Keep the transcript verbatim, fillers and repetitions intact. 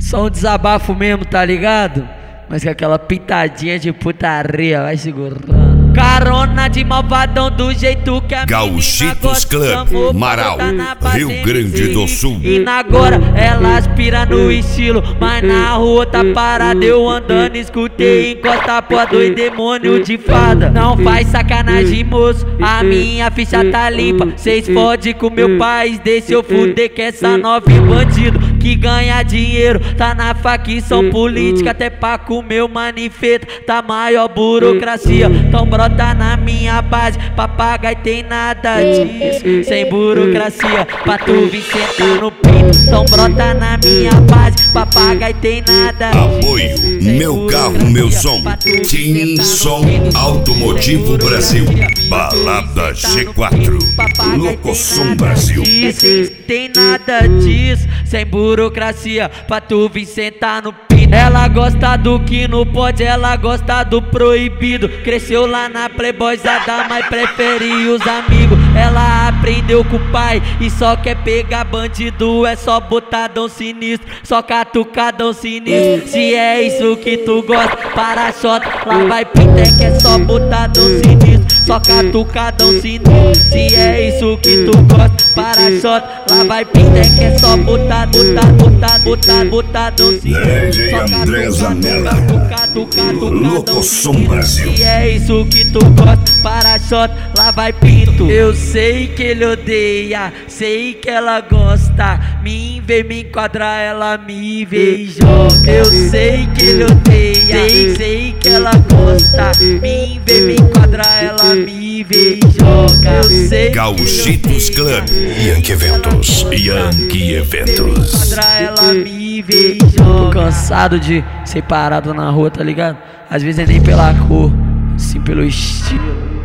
Só um desabafo mesmo, tá ligado? Mas com aquela pitadinha de putaria, vai segurando. Carona de malvadão do jeito que a Gauchitos Club, Marau, Rio Grande do Sul. E na agora ela aspira no estilo, mas na rua tá parada, eu andando, escutei, encosta pô dois demônio de fada. Não faz sacanagem, moço, a minha ficha tá limpa. Cês fode com meu país, deixa eu fuder que essa nova bandido que ganha dinheiro tá na facção política, até pra comer o manifesto tá maior burocracia. Então brota na minha base, papagaio tem nada disso, sem burocracia, pra tu vir sentar no pinto. Então brota na minha base, papagaio tem nada disso. Apoio, meu carro, meu som, Team Som Automotivo Brasil, Balada G quatro, Locosom Brasil. Tem nada disso, sem burocracia, pra tu vir sentar no pinto. Ela gosta do que não pode, ela gosta do proibido. Cresceu lá na playboyzada, mas prefere os amigos. Ela aprendeu com o pai e só quer pegar bandido. É só botadão sinistro, só catucadão sinistro. Se é isso que tu gosta, para xota, lá vai pinte, que é só botadão sinistro, só catucadão sinistro. Se é isso que tu gosta, para xota, lá vai pinte, que é só botar, botar, botar, botar, botadão sinistro. Andresa Mela, Locosom Brasil. Se é isso que tu gosta, para shot, lá vai pinto. Eu sei que ele odeia, sei que ela gosta. Me vê me enquadrar, ela me vê e joga. Eu sei que ele odeia, sei, sei que ela gosta. Me vê me enquadrar, ela me vê e joga. Eu sei. Gauchitos Club, Yankee Eventos, Yankee Eventos. Ela me vê e joga. Tô cansado de ser parado na rua, tá ligado? Às vezes é nem pela cor, sim pelo estilo.